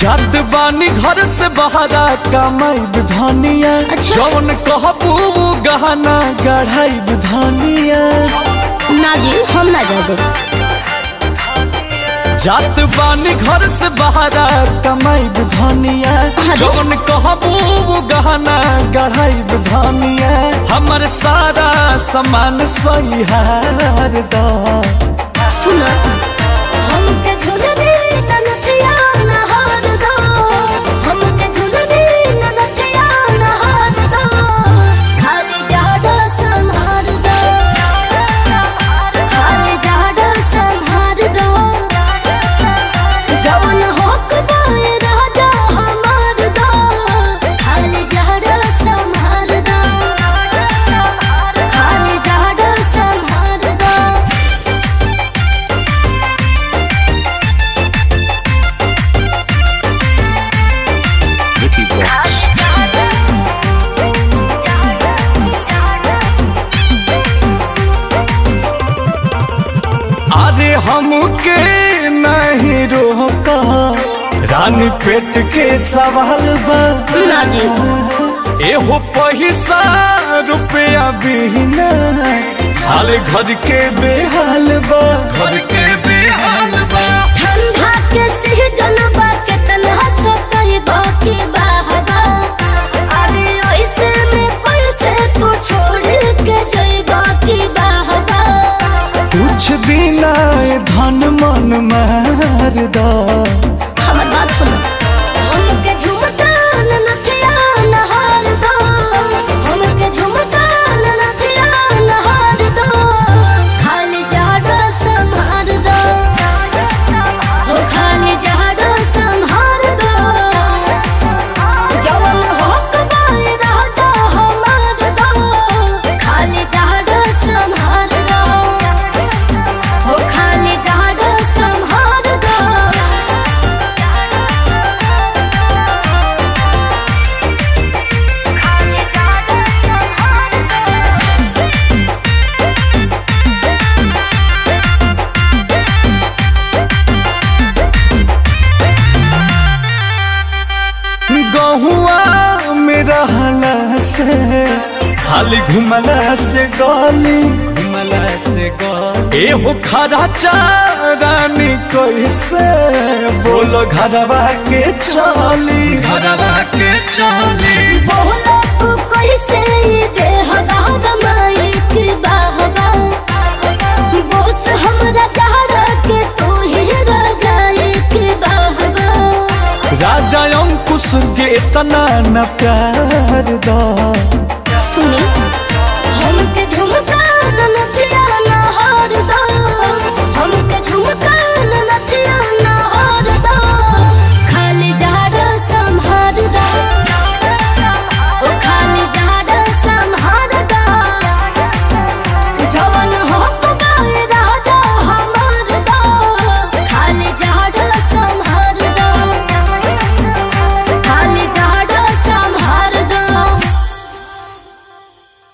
जात बानी घर से बहरा कमाई धनिया। अच्छा। जौन कहबू गहना गढ़ाई धनिया। ना जी हम ना जा दे। जात बानी घर से बहरा कमाई धनिया। जौन कहबू गहना गढ़ाई धनिया। हमर सारा सामान सहिहार दा। सुनो हमके झुलने ननथिया नहार दो। हमके झुलने ननथिया नहार दो। खाली जाडो संहार दो। खाली जाडो संहार दो। जवन होक बाए राजा हमार दो। खाली जाडो संहार दो। खाली जाडो संहार दो। अरे हमके नहीं रोका रानी पेट के सवाल बा। ना जी एहो पैसा रुपया बिना हाल घर के बेहाल बा। घर के बेहाल बा। ठंडा के सीजन बा केतना सतही बाकी बाहबा। अरे ऐसे में कैसे तू छोड़ के जइबा की बाहबा। कुछ दिन आए धन मन मार दा। हमर बात सुनो हमके झुमका ननथिया नहार दो। हमके झुमका ननथिया नहार दो। खाली जाडो संहार दो। हो खाली जाडो संहार दो। जवन होक बाए राजा हमार दो। खाली जाडो संहार दो। हो खाली जाडो संहार दो। गहुआ में रहला से खाली घुमला से गली। घुमला से गली। एहो खरा चारानी कैसे बोलो घरवा के चली। घरवा के चली। बोला तू कैसे दे हवा माइक बाहबा। बोस हमरा चाहरा के तू ही राजा के बाहबा। राजा अंकुश के इतना न प्यार दा।